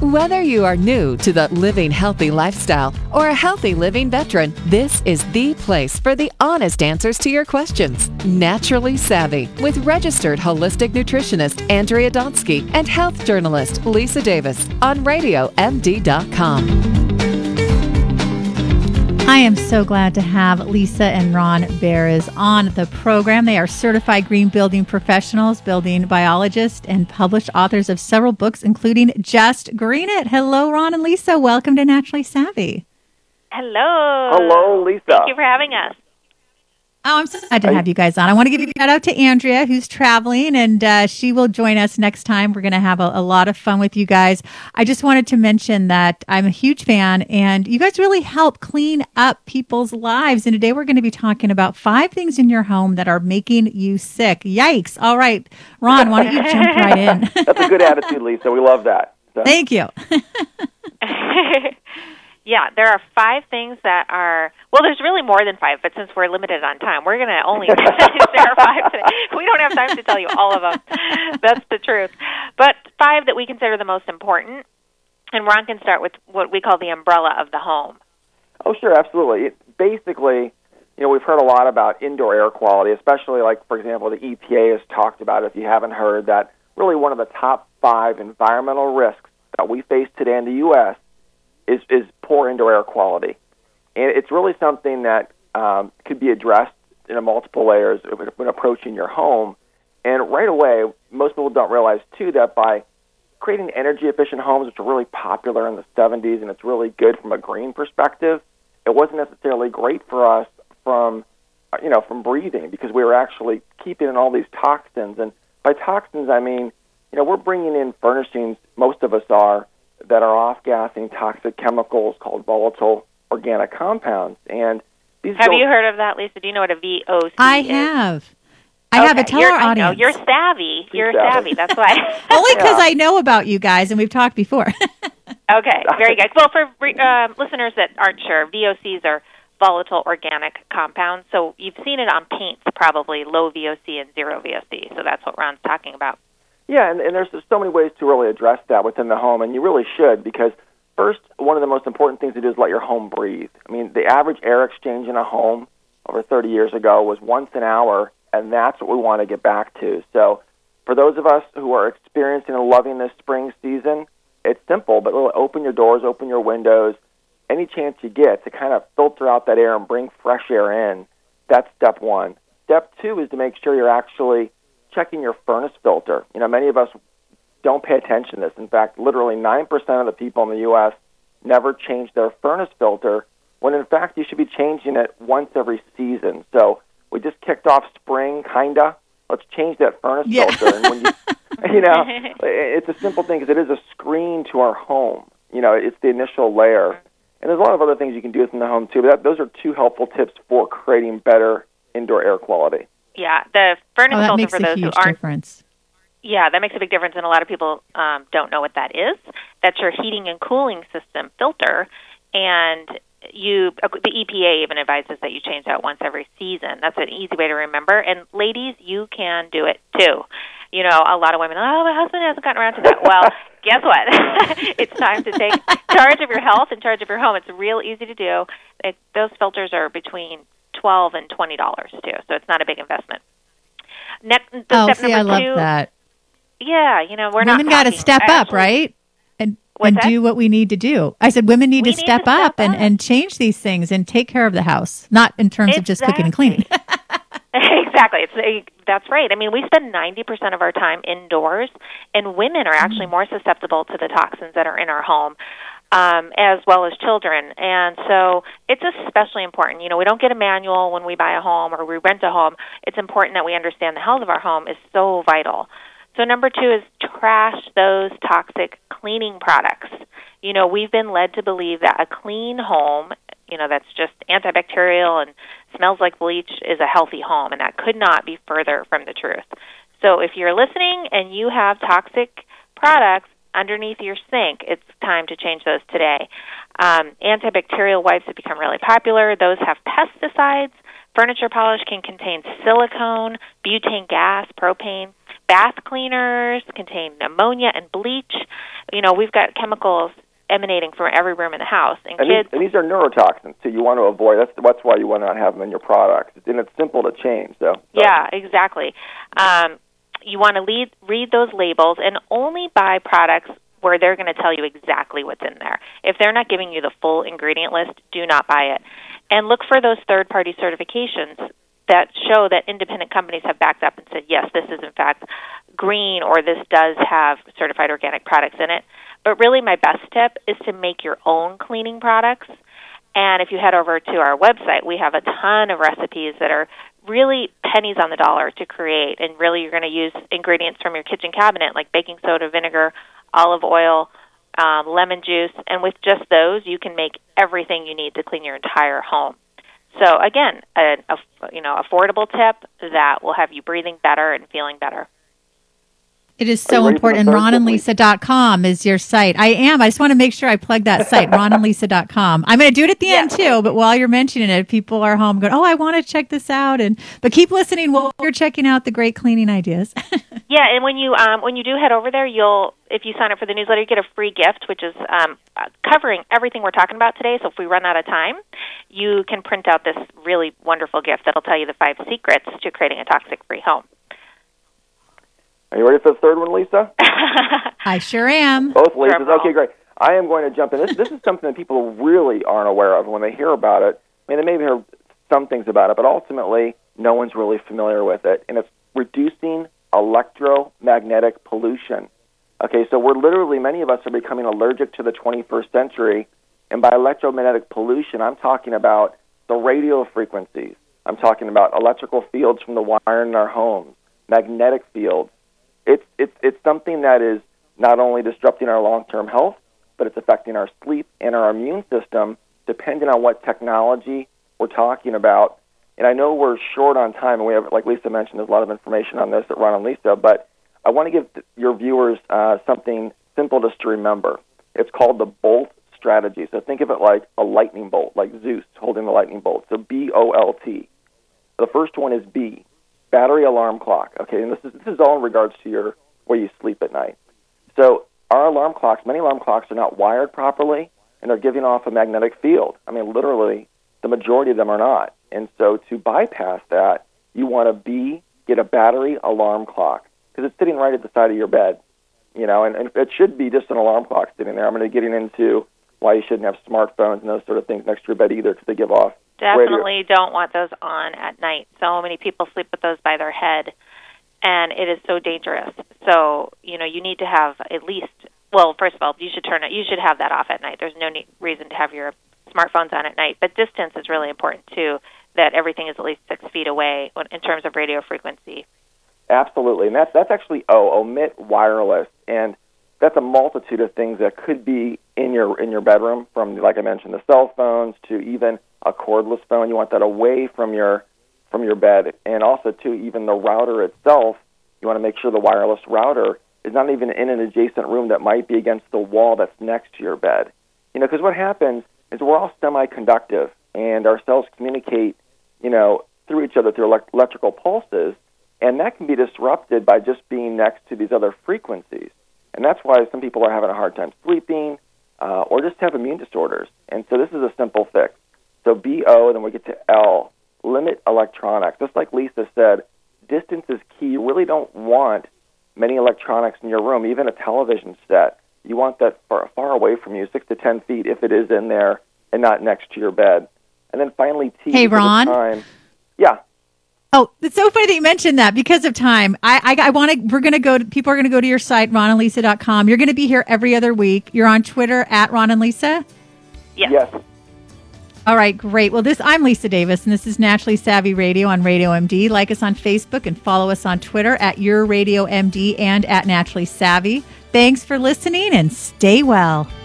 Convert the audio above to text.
Whether you are new to the living healthy lifestyle or a healthy living veteran, this is the place for the honest answers to your questions. Naturally Savvy with registered holistic nutritionist Andrea Donsky and health journalist Lisa Davis on RadioMD.com. I am so glad to have Lisa and Ron Beres on the program. They are certified green building professionals, building biologists, and published authors of several books, including Just Green It. Hello, Ron and Lisa. Welcome to Naturally Savvy. Hello. Hello, Lisa. Thank you for having us. Oh, I'm so glad to have you guys on. I want to give a shout out to Andrea, who's traveling, and she will join us next time. We're going to have a lot of fun with you guys. I just wanted to mention that I'm a huge fan, and you guys really help clean up people's lives. And today we're going to be talking about 5 things in your home that are making you sick. Yikes. All right, Ron, why don't you jump right in? That's a good attitude, Lisa. We love that. So. Thank you. Yeah, there are 5 things that are, well, there's really more than 5, but since we're limited on time, we're going to only, there are 5 today. We don't have time to tell you all of them. That's the truth. But 5 that we consider the most important, and Ron can start with what we call the umbrella of the home. Oh, sure, absolutely. Basically, we've heard a lot about indoor air quality, especially like, for example, the EPA has talked about, if you haven't heard, that really one of the top 5 environmental risks that we face today in the U.S. is poor indoor air quality. And it's really something that could be addressed in multiple layers when approaching your home. And right away, most people don't realize, too, that by creating energy-efficient homes, which were really popular in the 70s, and it's really good from a green perspective, it wasn't necessarily great for us from breathing, because we were actually keeping in all these toxins. And by toxins, I mean, we're bringing in furnishings, most of us are, that are off-gassing toxic chemicals called volatile organic compounds. And these have you heard of that, Lisa? Do you know what a VOC is? I have. I have. Tell our audience. I know. You're savvy. You're savvy. That's why. Only because I know about you guys, and we've talked before. Okay, very good. Well, for listeners that aren't sure, VOCs are volatile organic compounds. So you've seen it on paints, probably, low VOC and zero VOC. So that's what Ron's talking about. Yeah, and there's so many ways to really address that within the home, and you really should, because first, one of the most important things to do is let your home breathe. I mean, the average air exchange in a home over 30 years ago was once an hour, and that's what we want to get back to. So for those of us who are experiencing and loving this spring season, it's simple, but really open your doors, open your windows, any chance you get to kind of filter out that air and bring fresh air in. That's step 1. Step 2 is to make sure you're actually checking your furnace filter. Many of us don't pay attention to this. In fact, literally 9% of the people in the U.S. never change their furnace filter, when in fact you should be changing it once every season. So we just kicked off spring, kinda. Let's change that furnace filter. And when it's a simple thing, because it is a screen to our home. It's the initial layer. And there's a lot of other things you can do within the home too. But those are 2 helpful tips for creating better indoor air quality. Yeah, the furnace filter, for those who aren't. Difference. Yeah, that makes a big difference, and a lot of people don't know what that is. That's your heating and cooling system filter, and the EPA even advises that you change that once every season. That's an easy way to remember. And ladies, you can do it too. A lot of women, my husband hasn't gotten around to that. Well, guess what? It's time to take charge of your health and charge of your home. It's real easy to do. Those filters are between $12 and $20 too, so it's not a big investment. Step number 2, I love that. Yeah, we're not. Women got to step up, right? And do what we need to do. I said women need to step up and change these things and take care of the house, not in terms of just cooking and cleaning. Exactly. That's right. I mean, we spend 90% of our time indoors, and women are actually more susceptible to the toxins that are in our home, as well as children. And so it's especially important. We don't get a manual when we buy a home or we rent a home. It's important that we understand the health of our home is so vital. So number 2 is trash those toxic cleaning products. We've been led to believe that a clean home, that's just antibacterial and smells like bleach, is a healthy home, and that could not be further from the truth. So if you're listening and you have toxic products underneath your sink, it's time to change those today. Antibacterial wipes have become really popular. Those have pesticides, Furniture polish can contain silicone, butane gas, propane. Bath cleaners contain ammonia and bleach. We've got chemicals emanating from every room in the house. And these are neurotoxins, so you want to avoid. That's why you want to not have them in your products. And it's simple to change, so. Yeah, exactly. You want to read those labels and only buy products where they're going to tell you exactly what's in there. If they're not giving you the full ingredient list, do not buy it. And look for those third-party certifications that show that independent companies have backed up and said, yes, this is in fact green, or this does have certified organic products in it. But really my best tip is to make your own cleaning products. And if you head over to our website, we have a ton of recipes that are really pennies on the dollar to create. And really you're going to use ingredients from your kitchen cabinet like baking soda, vinegar, olive oil, lemon juice. And with just those, you can make everything you need to clean your entire home. So again, an affordable tip that will have you breathing better and feeling better. It is so important. And RonandLisa.com is your site. I am. I just want to make sure I plug that site, RonandLisa.com. I'm going to do it at the end too, but while you're mentioning it, people are home going, I want to check this out. But keep listening while you're checking out the great cleaning ideas. Yeah, and when you do head over there, if you sign up for the newsletter, you get a free gift, which is covering everything we're talking about today. So if we run out of time, you can print out this really wonderful gift that'll tell you the 5 secrets to creating a toxic-free home. Are you ready for the third one, Lisa? I sure am. Both Lisas. Okay, great. I am going to jump in. This is something that people really aren't aware of when they hear about it. I mean, they may hear some things about it, but ultimately, no one's really familiar with it. And it's reducing electromagnetic pollution. Okay, so many of us are becoming allergic to the 21st century. And by electromagnetic pollution, I'm talking about the radio frequencies. I'm talking about electrical fields from the wire in our homes, magnetic fields. It's something that is not only disrupting our long-term health, but it's affecting our sleep and our immune system, depending on what technology we're talking about. And I know we're short on time, and we have, like Lisa mentioned, there's a lot of information on this at Ron and Lisa, but I want to give your viewers something simple just to remember. It's called the BOLT strategy. So think of it like a lightning bolt, like Zeus holding the lightning bolt. So BOLT. The first one is B, battery alarm clock. Okay, and this is all in regards to your where you sleep at night. So our alarm clocks, many alarm clocks are not wired properly, and they're giving off a magnetic field. I mean, literally, the majority of them are not. And so to bypass that, you want to get a battery alarm clock, because it's sitting right at the side of your bed, and it should be just an alarm clock sitting there. I'm going to get into why you shouldn't have smartphones and those sort of things next to your bed either, because they give off Definitely don't want those on at night. So many people sleep with those by their head, and it is so dangerous. So, you need to have at least, well, first of all, you should have that off at night. There's no reason to have your smartphones on at night. But distance is really important, too, that everything is at least 6 feet away in terms of radio frequency. Absolutely, and that's actually omit wireless, and that's a multitude of things that could be in your bedroom, from, like I mentioned, the cell phones to even a cordless phone. You want that away from your bed, and also to even the router itself. You want to make sure the wireless router is not even in an adjacent room that might be against the wall that's next to your bed. Because what happens is we're all semiconductive, and our cells communicate, through each other through electrical pulses, and that can be disrupted by just being next to these other frequencies. And that's why some people are having a hard time sleeping or just have immune disorders. And so this is a simple fix. So BO, then we get to L, limit electronics. Just like Lisa said, distance is key. You really don't want many electronics in your room, even a television set. You want that far away from you, 6 to 10 feet if it is in there and not next to your bed. And then finally, T. Hey, Ron. Yeah. Oh, it's so funny that you mentioned that. Because of time, people are going to go to your site, RonandLisa.com. You're going to be here every other week. You're on Twitter at Ron and Lisa? Yes. All right, great. Well, I'm Lisa Davis, and this is Naturally Savvy Radio on Radio MD. Like us on Facebook and follow us on Twitter at Your Radio MD and at Naturally Savvy. Thanks for listening, and stay well.